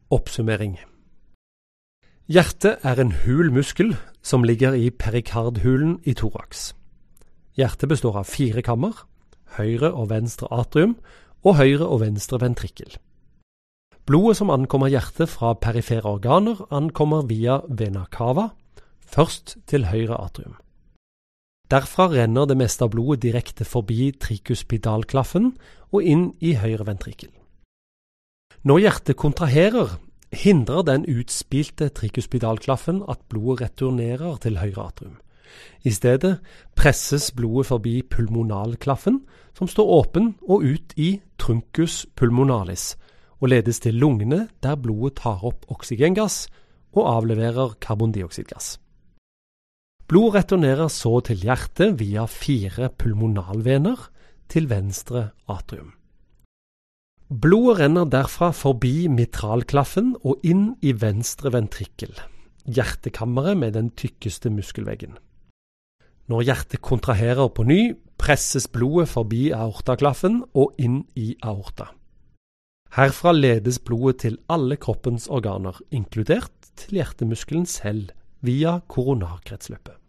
Oppsummering. Hjertet er en hul muskel som ligger i perikardhulen i thorax. Hjertet består av 4 kammer, høyre og venstre atrium og høyre og venstre ventrikkel. Blodet som ankommer hjertet fra perifere organer ankommer via vena cava, først til høyre atrium. Derfra renner det meste av blodet direkte forbi trikuspidalklaffen og inn i høyre ventrikkel. Når hjertet kontraherer, hindrer den utspilte trikuspidalklaffen at blodet returnerer til høyre atrium. I stedet presses blodet forbi pulmonalklaffen, som står åpen og ut i truncus pulmonalis, og ledes til lungene der blodet tar opp oksygengass og avleverer karbondioksidgass. Blodet returnerer så til hjertet via 4 pulmonalvener til venstre atrium. Blodet renner derfra forbi mitralklaffen og inn i venstre ventrikkel, hjertekammeret med den tykkeste muskelveggen. Når hjertet kontraherer på ny, presses blodet forbi aortaklaffen og inn i aorta. Herfra ledes blodet til alle kroppens organer, inkludert til hjertemuskelen selv, via koronarkretsløpet.